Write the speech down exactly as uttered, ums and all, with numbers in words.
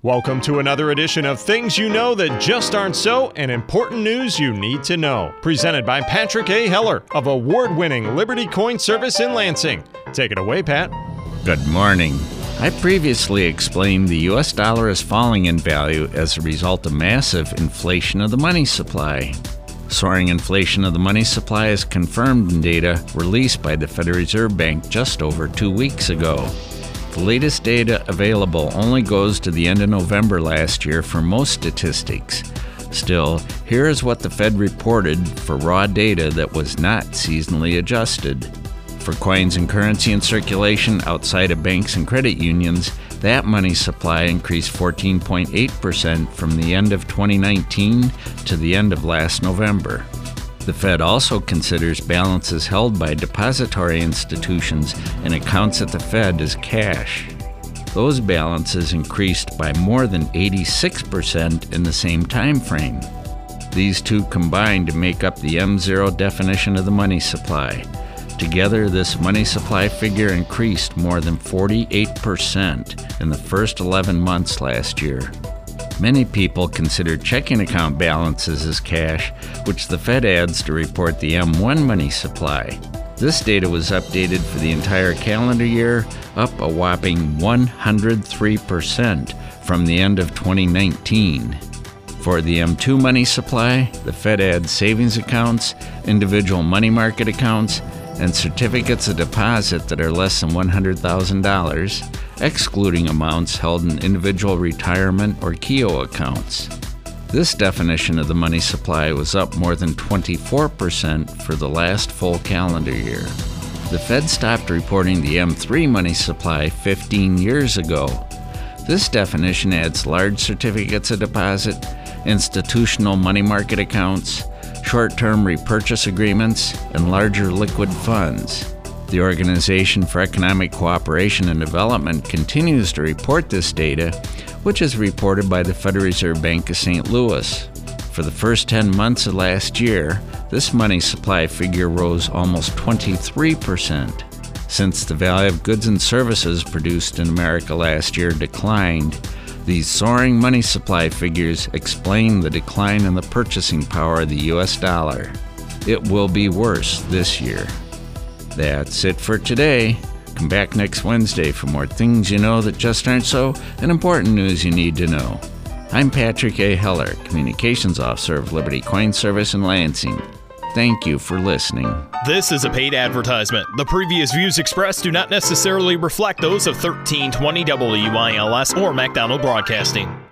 Welcome to another edition of Things You Know That Just Aren't So and Important News You Need to Know. Presented by Patrick A. Heller of award-winning Liberty Coin Service in Lansing. Take it away, Pat. Good morning. I previously explained the U S dollar is falling in value as a result of massive inflation of the money supply. Soaring inflation of the money supply is confirmed in data released by the Federal Reserve Bank just over two weeks ago. The latest data available only goes to the end of November last year for most statistics. Still, here is what the Fed reported for raw data that was not seasonally adjusted. For coins and currency in circulation outside of banks and credit unions, that money supply increased fourteen point eight percent from the end of twenty nineteen to the end of last November. The Fed also considers balances held by depository institutions and accounts at the Fed as cash. Those balances increased by more than eighty-six percent in the same time frame. These two combine to make up the M zero definition of the money supply. Together, this money supply figure increased more than forty-eight percent in the first eleven months last year. Many people consider checking account balances as cash, which the Fed adds to report the M one money supply. This data was updated for the entire calendar year, up a whopping one hundred three percent from the end of twenty nineteen. For the M two money supply, the Fed adds savings accounts, individual money market accounts, and certificates of deposit that are less than one hundred thousand dollars, excluding amounts held in individual retirement or Keogh accounts. This definition of the money supply was up more than twenty-four percent for the last full calendar year. The Fed stopped reporting the M three money supply fifteen years ago. This definition adds large certificates of deposit, institutional money market accounts, short-term repurchase agreements, and larger liquid funds. The Organization for Economic Cooperation and Development continues to report this data, which is reported by the Federal Reserve Bank of Saint Louis. For the first ten months of last year, this money supply figure rose almost twenty-three percent. Since the value of goods and services produced in America last year declined, these soaring money supply figures explain the decline in the purchasing power of the U S dollar. It will be worse this year. That's it for today. Come back next Wednesday for more things you know that just aren't so and important news you need to know. I'm Patrick A. Heller, Communications Officer of Liberty Coin Service in Lansing. Thank you for listening. This is a paid advertisement. The previous views expressed do not necessarily reflect those of thirteen twenty W I L S or MacDonald Broadcasting.